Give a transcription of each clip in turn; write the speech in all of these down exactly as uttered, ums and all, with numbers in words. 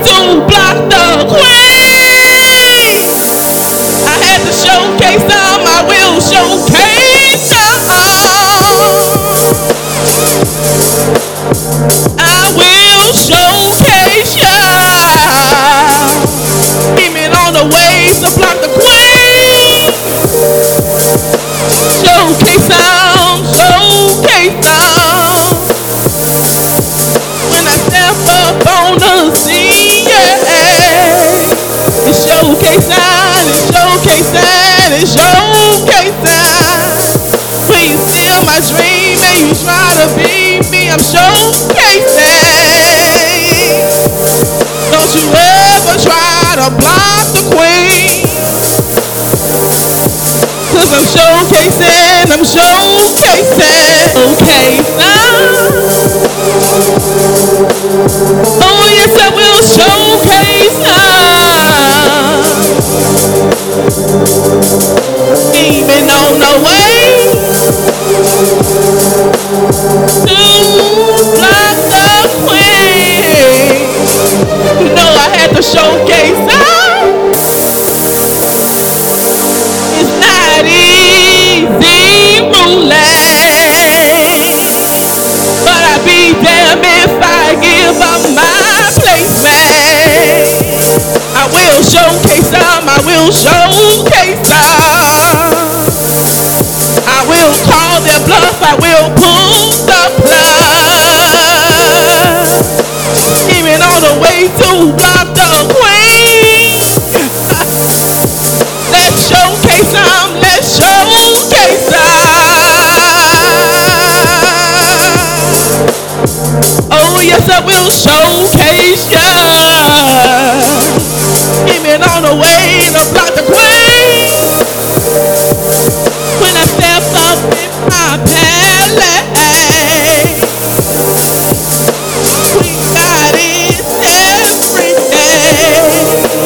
to block the queen. I had to showcase them. I will showcase them. I will showcase ya. Scheming on the ways to block the queen. Showcase them, showcase them. When I step up on the scene, yeah. It's showcase time, it's showcase time, it's showcase time. Please steal my dream and you try to beat me, I'm showcasing. Don't you ever try to block the queen. Cause I'm showcasing, I'm showcasing. Okay, oh yes, I will showcase her. Even on the way to block the queen. You know I had to showcase her. It's not easy ruling, but I be damn if I give up my place, man. I will showcase them, I will showcase them. I will call their bluff, I will pull the plug. Even on the way to block the queen. Let's showcase them, let's showcase them. Oh yes, I will showcase ya. Even on the way to block the queen. When I step up in my palace, we got it every day.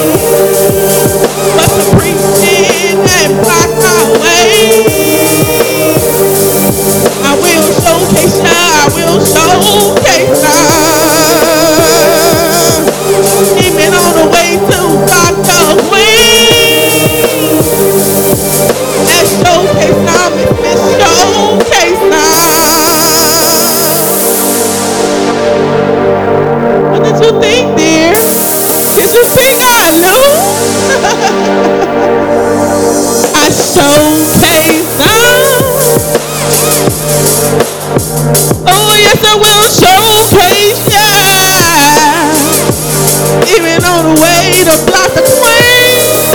But the preaching and block our way. I will showcase ya, I will showcase ya. Even on the way to block the queen. Let's showcase them, let's showcase them. What did you think, dear? Did you think I lose? I showcase them. Oh yes, I will showcase ya. Even on the way to block the queen.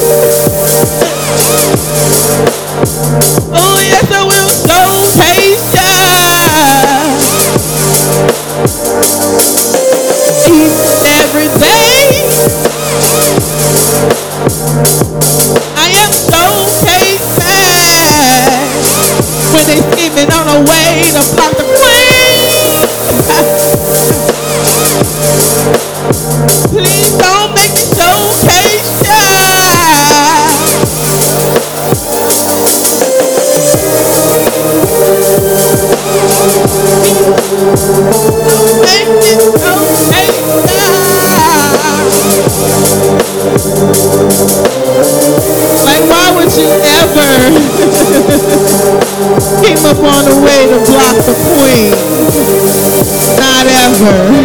Oh yes, I will showcase ya. Each and every day I am showcasing. When they scheming on the way to block the queen. Please don't make me showcase ya. Don't make me showcase ya. Like why would you ever keep up on the way to block the queen? Not ever.